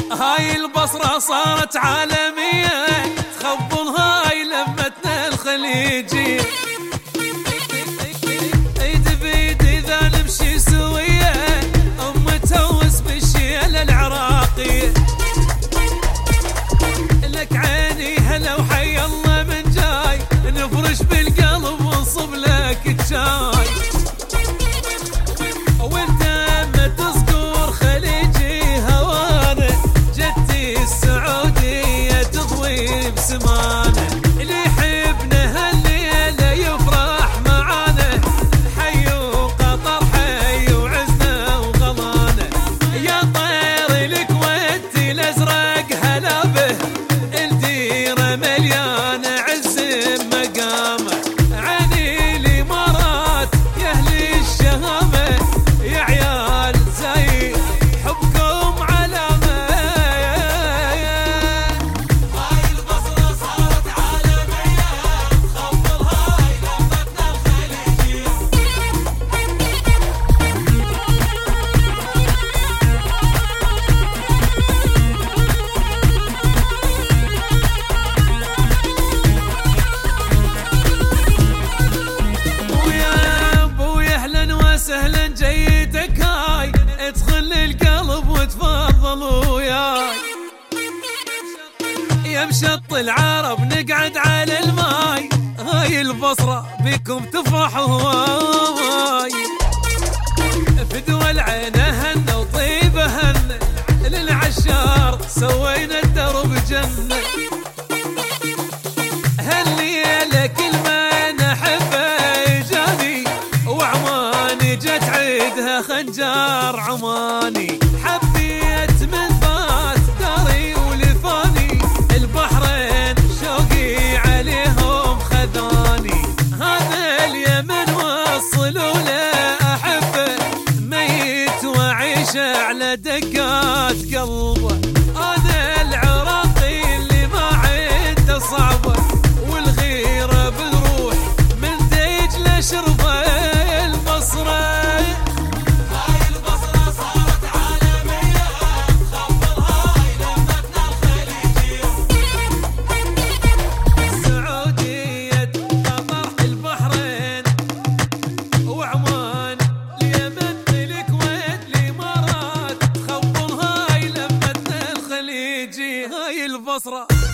هاي البصرة صارت عالمية، تخبل هاي لمتنا الخليجية. ايد بيد اذا نمشي سوية، توس بالشيل العراقية. لك عيني هلا وحي الله من جاي، نفرش بالقلب ونصب لك الشاي. وانت ما تصقر خليجي هوانه، جتي السعودية تضوي بسمانه. اللي يحبنا هالليلة يفرح معانا، حيو قطر حيو عزنا وغلانه. يا طير الكويت الازرق هلا به، الديرة مليانة عز مقامه. عيني الامارات يا اهل الشهامة، يا عيال زي حبكم علامة. هاي البصرة صارت عالمية، تخبل هاي لمتنا الخليجية. ويا ابوي اهلا وسهلا جيتك، هاي ادخل القلب وتفضل وياي. يا مشط العرب نقعد على الماي، هاي البصرة بكم تفرح هواي. فدوى العين هنا وطيبة هنا، للعشار سوينا الدرب جنة. هالليلة كل ما نحبه جاني، وعماني جت عيدها خنجار عماني. حبيت من فات داري ولفاني، البحرين شوقي عليهم خذاني. هذا اليمن وصلوا له أحبه، ميت وعيش على دقات قلبه. هذا العراقي اللي ما عنده صعبه، والغيرة بالروح من دجلة شربه. البصرة هاي البصرة صارت عالمية، تخبل هاي لمتنا الخليجية. السعودية قطر البحرين وعمان، اليمن الكويت الامارات، تخبل هاي لمتنا الخليجي. هاي البصرة